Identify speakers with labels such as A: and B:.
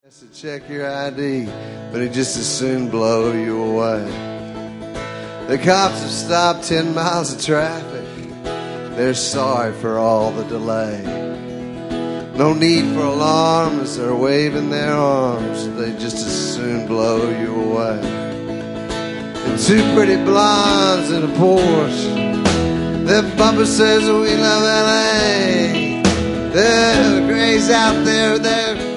A: To check your ID, but he'd just as soon blow you away. The cops have stopped 10 miles of traffic. They're sorry for all the delay. No need for alarm as they're waving their arms. They just as soon blow you away. And two pretty blondes in a Porsche. Their bumper says we love LA. The grays out there, they're